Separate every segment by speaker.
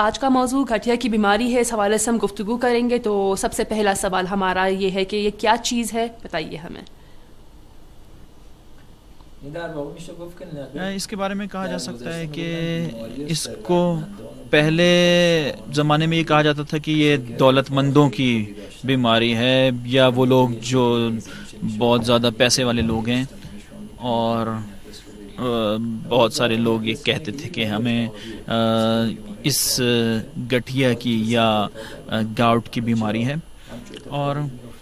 Speaker 1: آج کا موضوع گٹھیا کی بیماری ہے، اس حوالے سے ہم گفتگو کریں گے. تو سب سے پہلا سوال ہمارا یہ ہے کہ یہ کیا چیز ہے، بتائیے ہمیں.
Speaker 2: اس کے بارے میں کہا جا سکتا ہے کہ اس کو پہلے زمانے میں یہ کہا جاتا تھا کہ یہ دولت مندوں کی بیماری ہے، یا وہ لوگ جو بہت زیادہ پیسے والے لوگ ہیں، اور بہت سارے لوگ یہ کہتے تھے کہ ہمیں اس گٹھیا کی یا گاؤٹ کی بیماری ہے. اور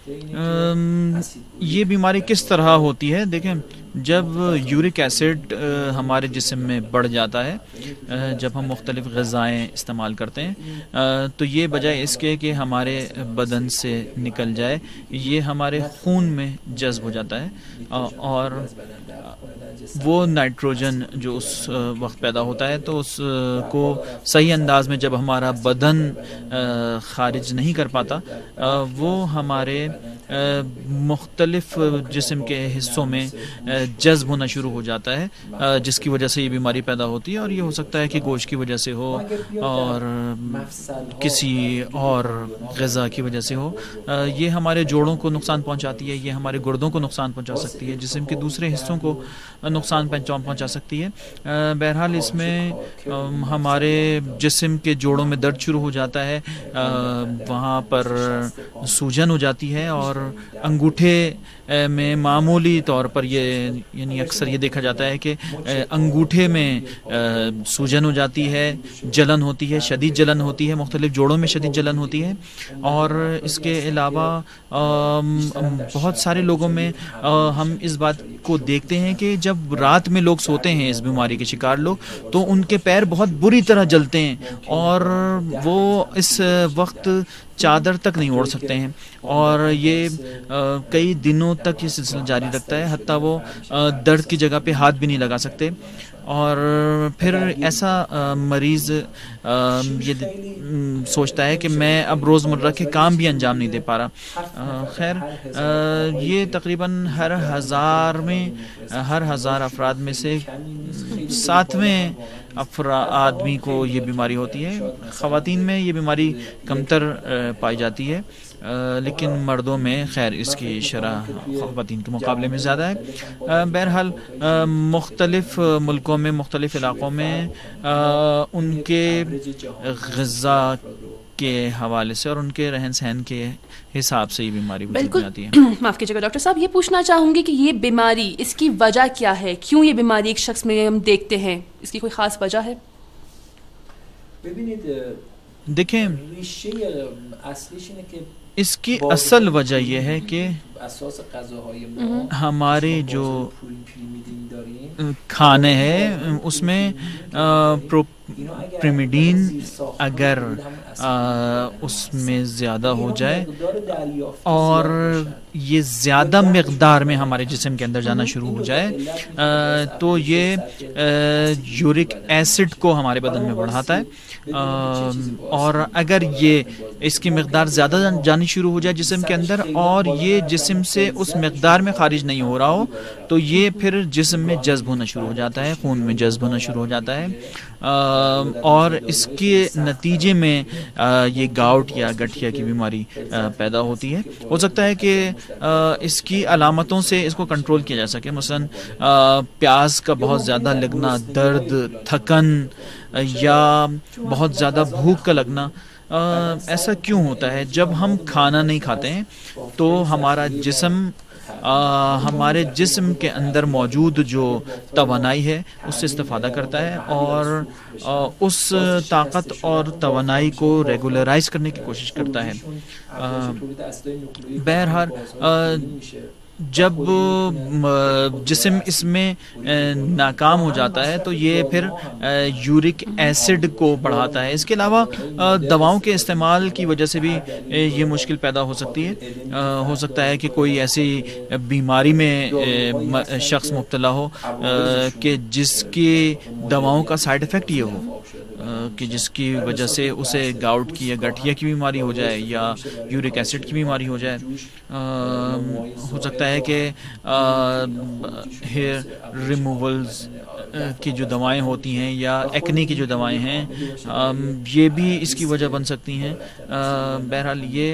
Speaker 2: یہ بیماری کس طرح ہوتی ہے؟ دیکھیں، جب یورک ایسڈ ہمارے جسم میں بڑھ جاتا ہے، جب ہم مختلف غذائیں استعمال کرتے ہیں، تو یہ بجائے اس کے کہ ہمارے بدن سے نکل جائے، یہ ہمارے خون میں جذب ہو جاتا ہے، اور وہ نائٹروجن جو اس وقت پیدا ہوتا ہے تو اس کو صحیح انداز میں جب ہمارا بدن خارج نہیں کر پاتا، وہ ہمارے مختلف جسم کے حصوں میں جذب ہونا شروع ہو جاتا ہے، جس کی وجہ سے یہ بیماری پیدا ہوتی ہے. اور یہ ہو سکتا ہے کہ گوشت کی وجہ سے ہو، اور کسی اور غذا کی وجہ سے ہو. یہ ہمارے جوڑوں کو نقصان پہنچاتی ہے، یہ ہمارے گردوں کو نقصان پہنچا سکتی ہے، جسم کے دوسرے حصوں کو نقصان پہنچا سکتی ہے. بہرحال اس میں ہمارے جسم کے جوڑوں میں درد شروع ہو جاتا ہے، وہاں پر سوجن ہو جاتی ہے، اور انگوٹھے میں معمولی طور پر یعنی اکثر یہ دیکھا جاتا ہے کہ انگوٹھے میں سوجن ہو جاتی ہے، جلن ہوتی ہے، شدید جلن ہوتی ہے، مختلف جوڑوں میں شدید جلن ہوتی ہے. اور اس کے علاوہ بہت سارے لوگوں میں ہم اس بات کو دیکھتے ہیں کہ جب رات میں لوگ سوتے ہیں، اس بیماری کے شکار لوگ، تو ان کے پیر بہت بری طرح جلتے ہیں، اور وہ اس وقت چادر تک نہیں اوڑھ سکتے ہیں، اور یہ کئی دنوں تک یہ سلسلہ جاری رکھتا ہے، حتیٰ وہ درد کی جگہ پہ ہاتھ بھی نہیں لگا سکتے. اور پھر ایسا مریض یہ سوچتا ہے کہ میں اب روزمرہ کے کام بھی انجام نہیں دے پا رہا. خیر، یہ تقریباً ہر ہزار افراد میں سے 7ویں آدمی کو یہ بیماری ہوتی ہے. خواتین میں یہ بیماری کمتر پائی جاتی ہے، لیکن مردوں میں خیر اس کی شرح خواتین کے مقابلے میں زیادہ ہے. بہرحال مختلف ملکوں میں، مختلف علاقوں میں ان کے غذا کے حوالے سے اور ان کے رہن سہن کے حساب سے یہ بیماری وجود میں آتی ہے.
Speaker 1: معاف کیجیے گا ڈاکٹر صاحب، یہ پوچھنا چاہوں گی کہ یہ بیماری، اس کی وجہ کیا ہے؟ کیوں یہ بیماری ایک شخص میں ہم دیکھتے ہیں؟ اس کی کوئی خاص وجہ ہے؟
Speaker 2: دیکھیں، اس کی اصل وجہ یہ ہے کہ ہمارے جو کھانے ہیں اس میں پریمیڈین اگر اس میں زیادہ ہو جائے اور یہ زیادہ مقدار میں ہمارے جسم کے اندر جانا شروع ہو جائے تو یہ یورک ایسڈ کو ہمارے بدن میں بڑھاتا ہے. اور اگر یہ اس کی مقدار زیادہ جانی شروع ہو جائے جسم کے اندر اور یہ جسم سے اس مقدار میں خارج نہیں ہو رہا ہو تو یہ پھر جسم میں جذب ہونا شروع ہو جاتا ہے، خون میں جذب ہونا شروع ہو جاتا ہے، اور اس کے نتیجے میں یہ گاؤٹ یا گٹھیا کی بیماری پیدا ہوتی ہے. ہو سکتا ہے کہ اس کی علامتوں سے اس کو کنٹرول کیا جا سکے، مثلا پیاس کا بہت زیادہ لگنا، درد، تھکن یا بہت زیادہ بھوک کا لگنا. ایسا کیوں ہوتا ہے؟ جب ہم کھانا نہیں کھاتے ہیں تو ہمارا جسم ہمارے جسم کے اندر موجود جو توانائی ہے اس سے استفادہ کرتا ہے اور اس طاقت اور توانائی کو ریگولرائز کرنے کی کوشش کرتا ہے. بہرحال جب جسم اس میں ناکام ہو جاتا ہے تو یہ پھر یورک ایسڈ کو بڑھاتا ہے. اس کے علاوہ دواؤں کے استعمال کی وجہ سے بھی یہ مشکل پیدا ہو سکتی ہے. ہو سکتا ہے کہ کوئی ایسی بیماری میں شخص مبتلا ہو کہ جس کی دواؤں کا سائیڈ افیکٹ یہ ہو. کہ جس کی وجہ سے اسے گاؤٹ کی یا گٹھیا کی بیماری ہو جائے یا یورک ایسڈ کی بیماری ہو جائے. ہو سکتا ہے کہ ہیئر ریموولز کی جو دوائیں ہوتی ہیں یا ایکنی کی جو دوائیں ہیں یہ بھی اس کی وجہ بن سکتی ہیں. بہرحال یہ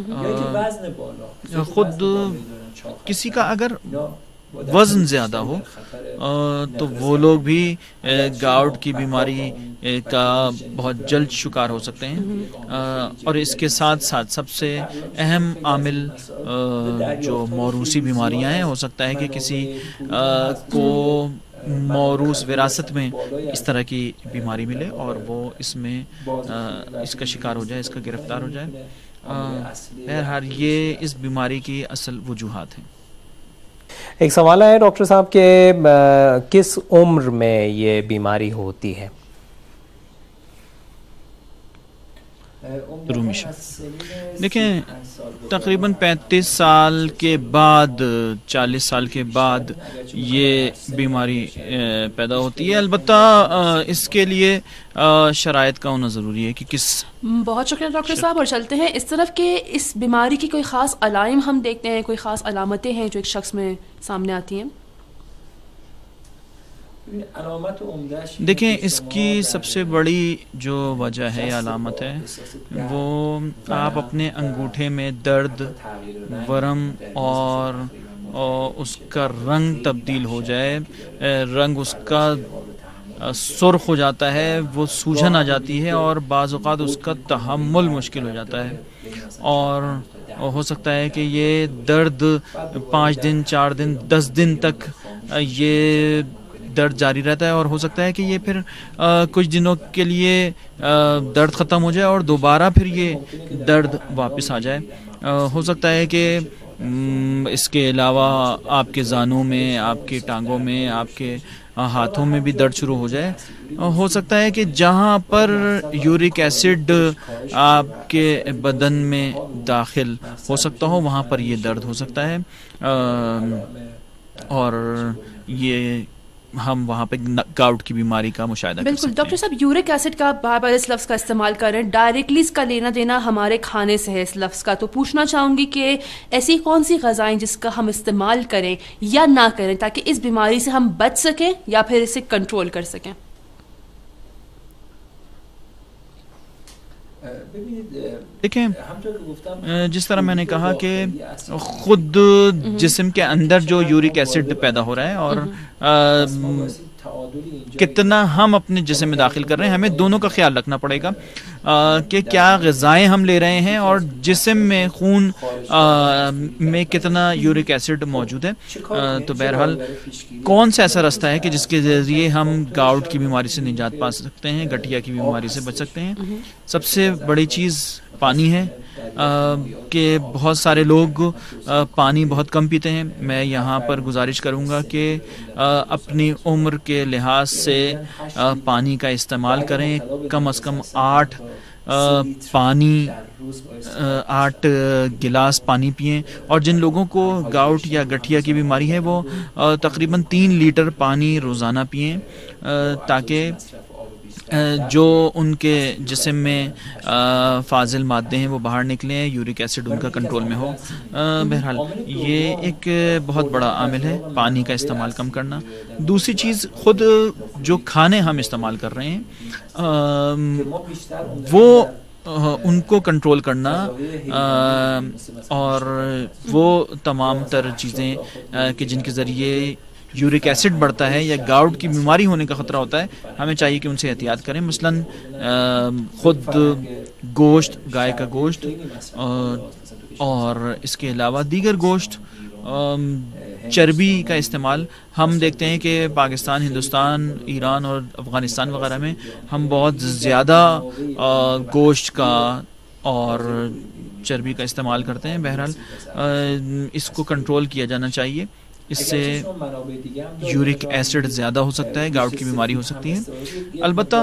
Speaker 2: خود کسی کا اگر وزن زیادہ ہو تو وہ لوگ بھی گاؤٹ کی بیماری کا بہت جلد شکار ہو سکتے ہیں. اور اس کے ساتھ ساتھ سب سے اہم عامل جو موروثی بیماریاں ہیں، ہو سکتا ہے کہ کسی کو موروث وراثت میں اس طرح کی بیماری ملے اور وہ اس میں اس کا شکار ہو جائے، اس کا گرفتار ہو جائے. بہرحال یہ اس بیماری کی اصل وجوہات ہیں.
Speaker 3: ایک سوال ہے ڈاکٹر صاحب کہ کس عمر میں یہ بیماری ہوتی ہے؟
Speaker 2: دیکھیں تقریباً 35 سال کے بعد 40 سال کے بعد یہ بیماری پیدا ہوتی ہے. البتہ اس کے لیے شرائط کا ہونا ضروری ہے کہ کس.
Speaker 1: بہت شکریہ ڈاکٹر صاحب. اور چلتے ہیں اس طرف کہ اس بیماری کی کوئی خاص علائم ہم دیکھتے ہیں، کوئی خاص علامتیں ہیں جو ایک شخص میں سامنے آتی ہیں؟
Speaker 2: دیکھیں اس کی سب سے بڑی جو وجہ ہے یا علامت ہے وہ آپ اپنے انگوٹھے میں درد، ورم اور اس کا رنگ تبدیل ہو جائے، رنگ اس کا سرخ ہو جاتا ہے، وہ سوجن آ جاتی ہے اور بعض اوقات اس کا تحمل مشکل ہو جاتا ہے. اور ہو سکتا ہے کہ یہ درد 5 دن، 4 دن، 10 دن تک یہ درد جاری رہتا ہے اور ہو سکتا ہے کہ یہ پھر کچھ دنوں کے لیے درد ختم ہو جائے اور دوبارہ پھر یہ درد واپس آ جائے. ہو سکتا ہے کہ اس کے علاوہ آپ کے زانوں میں، آپ کی ٹانگوں میں، آپ کے ہاتھوں میں بھی درد شروع ہو جائے. ہو سکتا ہے کہ جہاں پر یورک ایسڈ آپ کے بدن میں داخل ہو سکتا ہو وہاں پر یہ درد ہو سکتا ہے اور یہ ہم وہاں پہ گاؤٹ کی بیماری کا مشاہدہ کر سکتے ہیں.
Speaker 1: بالکل ڈاکٹر صاحب، یورک ایسڈ کا بار بار اس لفظ کا استعمال کر رہے ہیں، ڈائریکٹلی اس کا لینا دینا ہمارے کھانے سے ہے اس لفظ کا، تو پوچھنا چاہوں گی کہ ایسی کون سی غذائیں جس کا ہم استعمال کریں یا نہ کریں تاکہ اس بیماری سے ہم بچ سکیں یا پھر اسے کنٹرول کر سکیں؟
Speaker 2: دیکھیں جس طرح میں نے کہا کہ خود جسم کے اندر جو یورک ایسڈ پیدا ہو رہا ہے اور کتنا ہم اپنے جسم میں داخل کر رہے ہیں، ہمیں دونوں کا خیال رکھنا پڑے گا کہ کیا غذائیں ہم لے رہے ہیں اور جسم میں خون میں کتنا یورک ایسڈ موجود ہے. تو بہرحال کون سا ایسا راستہ ہے کہ جس کے ذریعے ہم گاؤٹ کی بیماری سے نجات پا سکتے ہیں، گٹھیا کی بیماری سے بچ سکتے ہیں. سب سے بڑی چیز پانی ہے کہ بہت سارے لوگ پانی بہت کم پیتے ہیں. میں یہاں پر گزارش کروں گا کہ اپنی عمر کے لحاظ سے پانی کا استعمال کریں. کم از کم 8 گلاس پانی پئیں. اور جن لوگوں کو گاؤٹ یا گٹھیا کی بیماری ہے وہ تقریباً 3 لیٹر پانی روزانہ پئیں تاکہ جو ان کے جسم میں فاضل مادے ہیں وہ باہر نکلیں، یورک ایسڈ ان کا کنٹرول میں ہو. بہرحال یہ ایک بہت بڑا عامل ہے پانی کا استعمال کم کرنا. دوسری چیز خود جو کھانے ہم استعمال کر رہے ہیں وہ ان کو کنٹرول کرنا اور وہ تمام تر چیزیں کہ جن کے ذریعے یورک ایسڈ بڑھتا ہے یا گاؤٹ کی بیماری ہونے کا خطرہ ہوتا ہے، ہمیں چاہیے کہ ان سے احتیاط کریں. مثلاً خود گوشت، گائے کا گوشت اور اس کے علاوہ دیگر گوشت، چربی کا استعمال. ہم دیکھتے ہیں کہ پاکستان، ہندوستان، ایران اور افغانستان وغیرہ میں ہم بہت زیادہ گوشت کا اور چربی کا استعمال کرتے ہیں. بہرحال اس کو کنٹرول کیا جانا چاہیے، اس سے یورک ایسڈ زیادہ ہو سکتا ہے، گاؤٹ کی بیماری ہو سکتی ہے. البتہ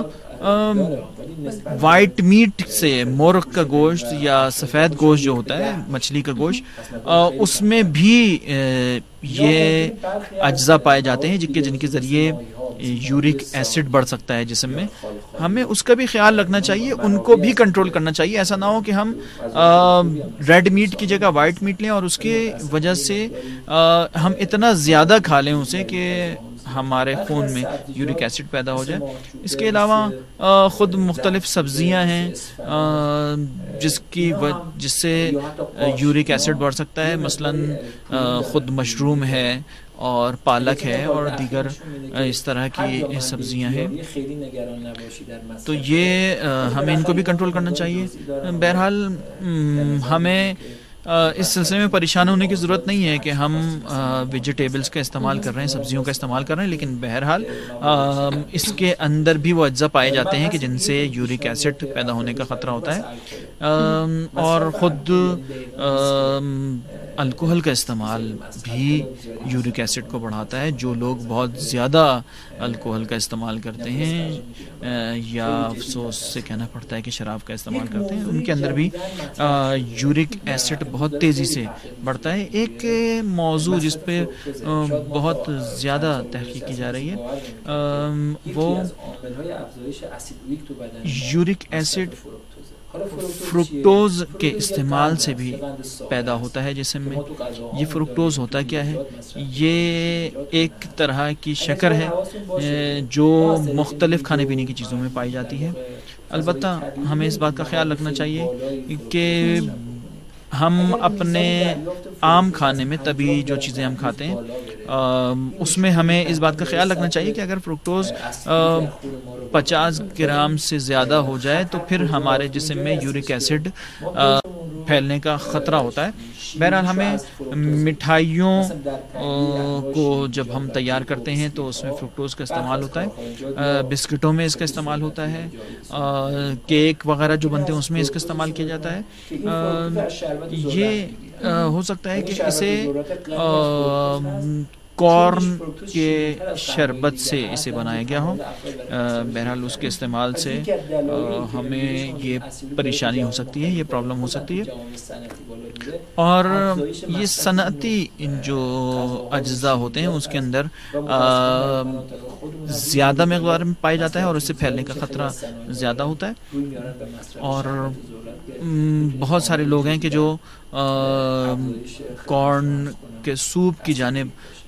Speaker 2: وائٹ میٹ سے، مرغ کا گوشت یا سفید گوشت جو ہوتا ہے، مچھلی کا گوشت، اس میں بھی یہ اجزاء پائے جاتے ہیں جن کے ذریعے یورک ایسڈ بڑھ سکتا ہے جسم میں، ہمیں اس کا بھی خیال رکھنا چاہیے، ان کو بھی کنٹرول کرنا چاہیے. ایسا نہ ہو کہ ہم ریڈ میٹ کی جگہ وائٹ میٹ لیں اور اس کی وجہ سے ہم اتنا زیادہ کھا لیں اسے کہ ہمارے خون میں یورک ایسڈ پیدا ہو جائے. اس کے علاوہ خود مختلف سبزیاں ہیں جس سے یورک ایسڈ بڑھ سکتا ہے، مثلاً خود مشروم ہے اور پالک ہے اور دیگر اس طرح کی سبزیاں ہیں. تو یہ ہمیں ان کو بھی کنٹرول کرنا چاہیے. بہرحال ہمیں اس سلسلے میں پریشان ہونے کی ضرورت نہیں ہے کہ ہم ویجیٹیبلز کا استعمال کر رہے ہیں، سبزیوں کا استعمال کر رہے ہیں، لیکن بہرحال اس کے اندر بھی وہ اجزاء پائے جاتے ہیں کہ جن سے یورک ایسڈ پیدا ہونے کا خطرہ ہوتا ہے. اور خود الکوہل کا استعمال بھی یورک ایسڈ کو بڑھاتا ہے. جو لوگ بہت زیادہ الکوہل کا استعمال کرتے ہیں یا افسوس سے کہنا پڑتا ہے کہ شراب کا استعمال کرتے ہیں، ان کے اندر بھی یورک ایسڈ بہت تیزی سے بڑھتا ہے. ایک موضوع جس پہ بہت زیادہ تحقیق کی جا رہی ہے وہ یورک ایسڈ فرکٹوز کے استعمال سے بھی پیدا ہوتا ہے جسم میں. یہ فرکٹوز ہوتا کیا ہے؟ یہ ایک طرح کی شکر ہے جو مختلف کھانے پینے کی چیزوں میں پائی جاتی ہے. البتہ ہمیں اس بات کا خیال رکھنا چاہیے کہ ہم اپنے عام کھانے میں طبی جو چیزیں ہم کھاتے ہیں اس میں ہمیں اس بات کا خیال رکھنا چاہیے کہ اگر فرکٹوز 50 گرام سے زیادہ ہو جائے تو پھر ہمارے جسم میں یورک ایسڈ پھیلنے کا خطرہ ہوتا ہے. بہرحال ہمیں مٹھائیوں کو جب ہم تیار کرتے ہیں تو اس میں فرکٹوز کا استعمال ہوتا ہے، بسکٹوں میں اس کا استعمال ہوتا ہے، کیک وغیرہ جو بنتے ہیں اس میں اس کا استعمال کیا جاتا ہے. یہ ہو سکتا ہے کہ اسے کارن کے شربت سے اسے بنایا گیا ہو. بہرحال اس کے استعمال سے ہمیں یہ پریشانی ہو سکتی ہے، یہ پرابلم ہو سکتی ہے. اور یہ صنعتی جو اجزاء ہوتے ہیں اس کے اندر زیادہ مقدار میں پایا جاتا ہے اور اس سے پھیلنے کا خطرہ زیادہ ہوتا ہے. اور بہت سارے لوگ ہیں کہ جو کارن کے سوپ کی جانب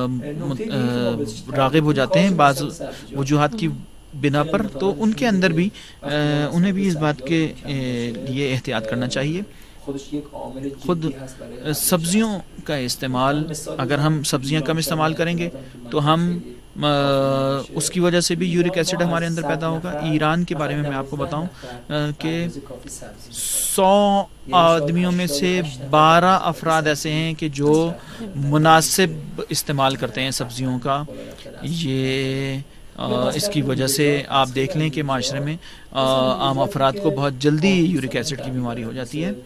Speaker 2: راغب ہو جاتے ہیں بعض وجوہات کی بنا پر، تو ان کے اندر بھی انہیں بھی اس بات کے لیے احتیاط کرنا چاہیے. خود سبزیوں کا استعمال، اگر ہم سبزیاں کم استعمال کریں گے تو ہم اس کی وجہ سے بھی یورک ایسڈ ہمارے اندر پیدا ہوگا. ایران کے بارے میں آپ کو بتاؤں کہ 100 آدمیوں میں سے 12 افراد ایسے ہیں کہ جو مناسب استعمال کرتے ہیں سبزیوں کا. یہ اس کی وجہ سے آپ دیکھ لیں کہ معاشرے میں عام افراد کو بہت جلدی یورک ایسڈ کی بیماری ہو جاتی ہے.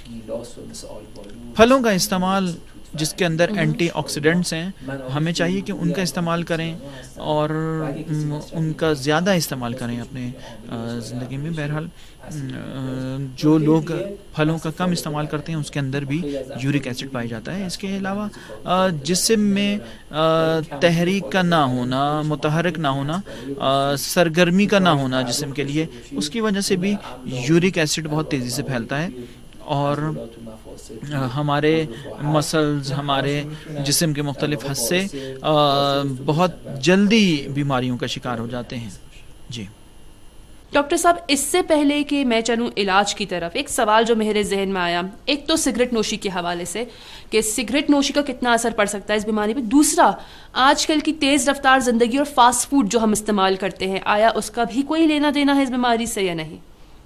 Speaker 2: پھلوں کا استعمال جس کے اندر اینٹی آکسیڈنٹس ہیں، ہمیں چاہیے کہ ان کا استعمال کریں اور ان کا زیادہ استعمال کریں اپنے زندگی میں. بہرحال جو لوگ پھلوں کا کم استعمال کرتے ہیں اس کے اندر بھی یورک ایسڈ پایا جاتا ہے. اس کے علاوہ جسم میں تحریک کا نہ ہونا، متحرک نہ ہونا، سرگرمی کا نہ ہونا جسم کے لیے، اس کی وجہ سے بھی یورک ایسڈ بہت تیزی سے پھیلتا ہے اور ہمارے مسلز، ہمارے جسم کے مختلف حصے بہت جلدی بیماریوں کا شکار ہو جاتے ہیں. جی
Speaker 1: ڈاکٹر صاحب، اس سے پہلے کہ میں چلوں علاج کی طرف، ایک سوال جو میرے ذہن میں آیا، ایک تو سگریٹ نوشی کے حوالے سے کہ سگریٹ نوشی کا کتنا اثر پڑ سکتا ہے اس بیماری پہ. دوسرا، آج کل کی تیز رفتار زندگی اور فاسٹ فوڈ جو ہم استعمال کرتے ہیں، آیا اس کا بھی کوئی لینا دینا ہے اس بیماری سے یا نہیں؟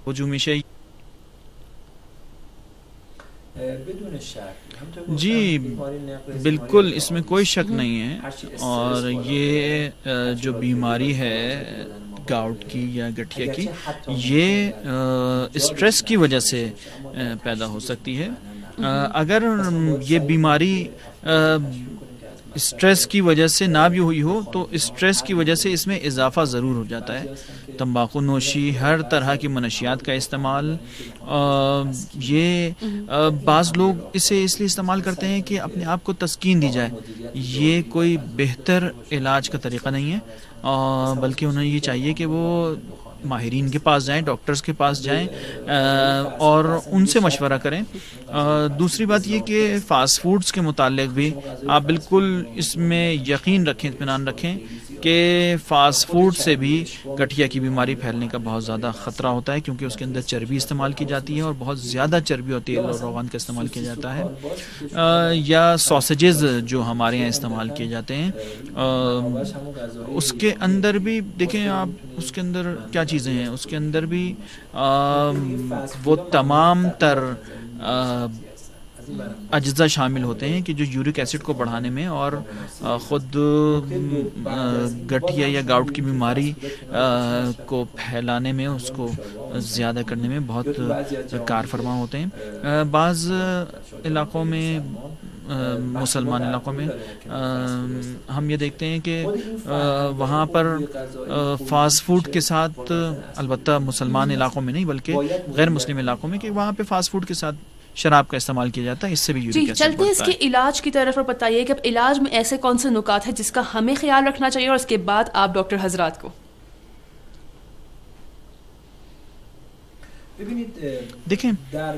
Speaker 2: جی بالکل، اس میں کوئی شک نہیں ہے. اور یہ جو بیماری ہے گاؤٹ کی یا گٹھیا کی، یہ اسٹریس کی وجہ سے پیدا ہو سکتی ہے. اگر یہ بیماری اسٹریس کی وجہ سے نہ بھی ہوئی ہو تو اسٹریس کی وجہ سے اس میں اضافہ ضرور ہو جاتا ہے. تمباکو نوشی، ہر طرح کی منشیات کا استعمال، یہ بعض لوگ اسے اس لیے استعمال کرتے ہیں کہ اپنے آپ کو تسکین دی جائے. یہ کوئی بہتر علاج کا طریقہ نہیں ہے، بلکہ انہیں یہ چاہیے کہ وہ ماہرین کے پاس جائیں، ڈاکٹرز کے پاس جائیں اور ان سے مشورہ کریں. دوسری بات یہ کہ فاسٹ فوڈز کے متعلق بھی آپ بالکل اس میں یقین رکھیں، اطمینان رکھیں کہ فاسٹ فوڈ سے بھی گٹھیا کی بیماری پھیلنے کا بہت زیادہ خطرہ ہوتا ہے، کیونکہ اس کے اندر چربی استعمال کی جاتی ہے اور بہت زیادہ چربی اور تیل اور روغن کا استعمال کیا جاتا ہے. یا سوسیجز جو ہمارے یہاں استعمال کیے جاتے ہیں، اس کے اندر بھی دیکھیں آپ، اس کے اندر کیا چیزیں ہیں، اس کے اندر بھی وہ تمام تر اجزاء شامل ہوتے ہیں کہ جو یورک ایسڈ کو بڑھانے میں اور خود گٹھیا یا گاؤٹ کی بیماری کو پھیلانے میں، اس کو زیادہ کرنے میں بہت کار فرما ہوتے ہیں. بعض علاقوں میں، مسلمان علاقوں میں، ہم یہ دیکھتے ہیں کہ وہاں پر فاسٹ فوڈ کے ساتھ، البتہ مسلمان علاقوں میں نہیں بلکہ غیر مسلم علاقوں میں، کہ وہاں پہ فاسٹ فوڈ کے ساتھ شراب کا استعمال کیا جاتا ہے. اس سے بھی یورک ایسڈ
Speaker 1: چلتے ہیں اس کے علاج کی طرف اور بتائیے کہ اب علاج میں ایسے کون سے نکات ہیں جس کا ہمیں خیال رکھنا چاہیے، اور اس کے بعد آپ ڈاکٹر حضرات کو.
Speaker 2: دیکھیں،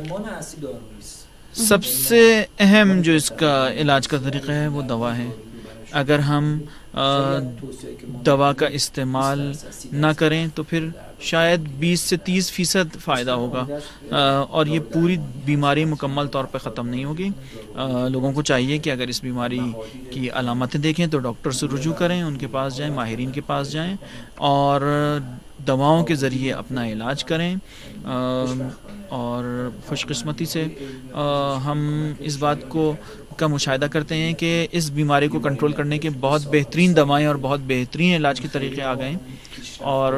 Speaker 2: سب سے اہم جو اس کا علاج کا طریقہ ہے وہ دوا ہے. اگر ہم دوا کا استعمال نہ کریں تو پھر شاید 20 سے 30% فائدہ ہوگا، اور یہ پوری بیماری مکمل طور پہ ختم نہیں ہوگی. لوگوں کو چاہیے کہ اگر اس بیماری کی علامتیں دیکھیں تو ڈاکٹر سے رجوع کریں، ان کے پاس جائیں، ماہرین کے پاس جائیں اور دواؤں کے ذریعے اپنا علاج کریں. اور خوش قسمتی سے ہم اس بات کا مشاہدہ کرتے ہیں کہ اس بیماری کو کنٹرول کرنے کے بہت بہترین دوائیں اور بہت بہترین علاج کے طریقے آ گئے ہیں. اور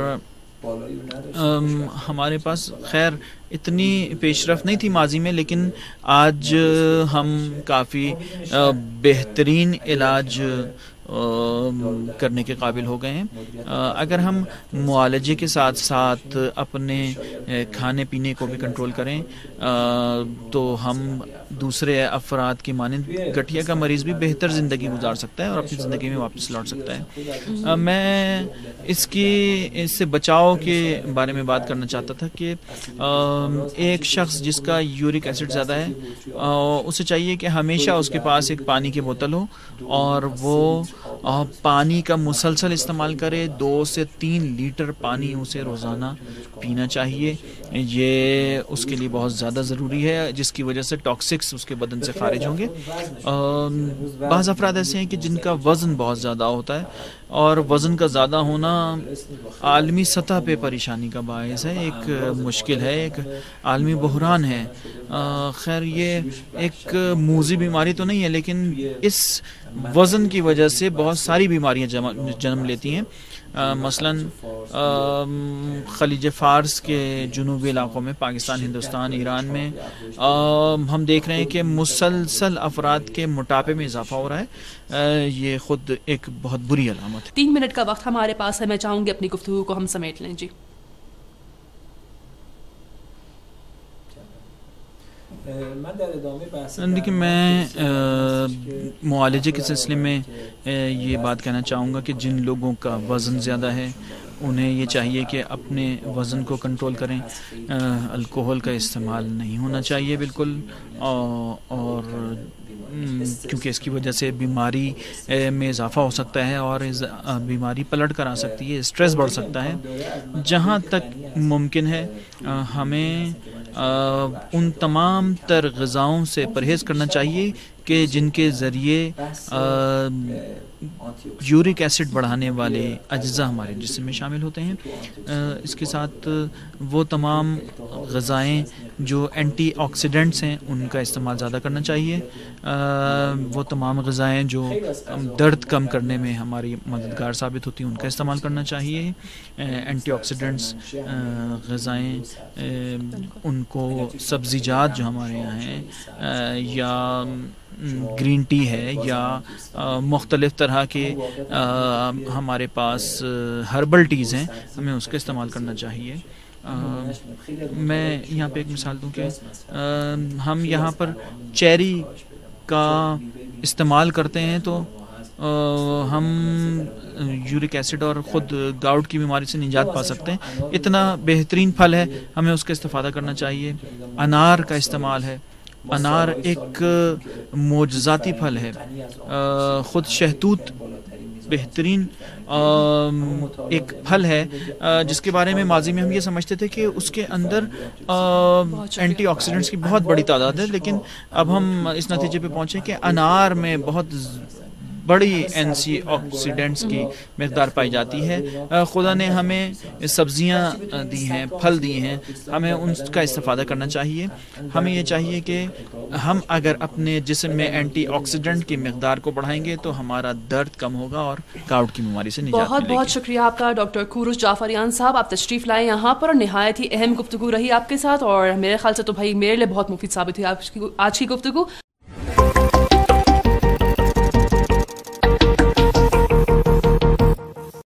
Speaker 2: ہمارے پاس خیر اتنی پیش رفت نہیں تھی ماضی میں، لیکن آج ہم کافی بہترین علاج کرنے کے قابل ہو گئے ہیں. اگر ہم معالجے کے ساتھ ساتھ اپنے کھانے پینے کو بھی کنٹرول کریں تو ہم دوسرے افراد کی مانند گٹھیا کا مریض بھی بہتر زندگی گزار سکتا ہے اور اپنی زندگی میں واپس لوٹ سکتا ہے. میں اس سے بچاؤ کے بارے میں بات کرنا چاہتا تھا کہ ایک شخص جس کا یورک ایسڈ زیادہ ہے، اسے چاہیے کہ ہمیشہ اس کے پاس ایک پانی کی بوتل ہو اور وہ پانی کا مسلسل استعمال کرے. 2 سے 3 لیٹر پانی اسے روزانہ پینا چاہیے. یہ اس کے لیے بہت زیادہ ضروری ہے، جس کی وجہ سے ٹاکسکس اس کے بدن سے خارج ہوں گے. بعض افراد ایسے ہیں کہ جن کا وزن بہت زیادہ ہوتا ہے، اور وزن کا زیادہ ہونا عالمی سطح پہ پریشانی کا باعث ہے، ایک مشکل ہے، ایک عالمی بحران ہے. خیر یہ ایک موذی بیماری تو نہیں ہے، لیکن اس وزن کی وجہ سے بہت ساری بیماریاں جنم لیتی ہیں. مثلاً خلیج فارس کے جنوبی علاقوں میں، پاکستان، ہندوستان، ایران میں ہم دیکھ رہے ہیں کہ مسلسل افراد کے موٹاپے میں اضافہ ہو رہا ہے. یہ خود ایک بہت بری علامت ہے.
Speaker 1: 3 منٹ کا وقت ہمارے پاس ہے، میں چاہوں گی اپنی گفتگو کو ہم سمیٹ لیں. جی
Speaker 2: دیکھیں، میں معالجے کے سلسلے میں یہ بات کہنا چاہوں گا کہ جن لوگوں کا وزن زیادہ ہے انہیں یہ چاہیے کہ اپنے وزن کو کنٹرول کریں. الکوہل کا استعمال نہیں ہونا چاہیے بالکل، اور کیونکہ اس کی وجہ سے بیماری میں اضافہ ہو سکتا ہے اور بیماری پلٹ کر آ سکتی ہے، اسٹریس بڑھ سکتا ہے. جہاں تک ممکن ہے ہمیں ان تمام تر غذاؤں سے پرہیز کرنا چاہیے کہ جن کے ذریعے یورک ایسڈ بڑھانے والے اجزاء ہمارے جسم میں شامل ہوتے ہیں. اس کے ساتھ وہ تمام غذائیں جو اینٹی آکسیڈنٹس ہیں ان کا استعمال زیادہ کرنا چاہیے. وہ تمام غذائیں جو درد کم کرنے میں ہماری مددگار ثابت ہوتی ہیں ان کا استعمال کرنا چاہیے. اینٹی آکسیڈنٹس غذائیں ان کو سبزیجات جو ہمارے یہاں ہیں یا گرین ٹی ہے یا مختلف طرح کے ہمارے پاس ہربل ٹیز ہیں, ہمیں اس کا استعمال کرنا چاہیے. میں یہاں پہ ایک مثال دوں کہ ہم یہاں پر چیری کا استعمال کرتے ہیں تو ہم یورک ایسڈ اور خود گاؤٹ کی بیماری سے نجات پا سکتے ہیں. اتنا بہترین پھل ہے, ہمیں اس کا استفادہ کرنا چاہیے. انار کا استعمال ہے, انار ایک معجزاتی پھل ہے. خود شہتوت بہترین ایک پھل ہے جس کے بارے میں ماضی میں ہم یہ سمجھتے تھے کہ اس کے اندر اینٹی آکسیڈنٹس کی بہت بڑی تعداد ہے, لیکن اب ہم اس نتیجے پہ پہنچے کہ انار میں بہت بڑی اینٹی آکسیڈنٹس کی مقدار پائی جاتی ہے. خدا نے ہمیں سبزیاں دی ہیں, پھل دی ہیں, ہمیں ان کا استفادہ کرنا چاہیے. ہمیں یہ چاہیے کہ ہم اگر اپنے جسم میں اینٹی آکسیڈنٹ کی مقدار کو بڑھائیں گے تو ہمارا درد کم ہوگا اور گاؤٹ کی بیماری سے نجات
Speaker 1: بہت بہت شکریہ آپ کا ڈاکٹر کوروش جعفریان صاحب, آپ تشریف لائے یہاں پر اور نہایت ہی اہم گفتگو رہی آپ کے ساتھ, اور میرے خیال سے تو بھائی میرے لیے بہت مفید ثابت ہوئی آج کی گفتگو.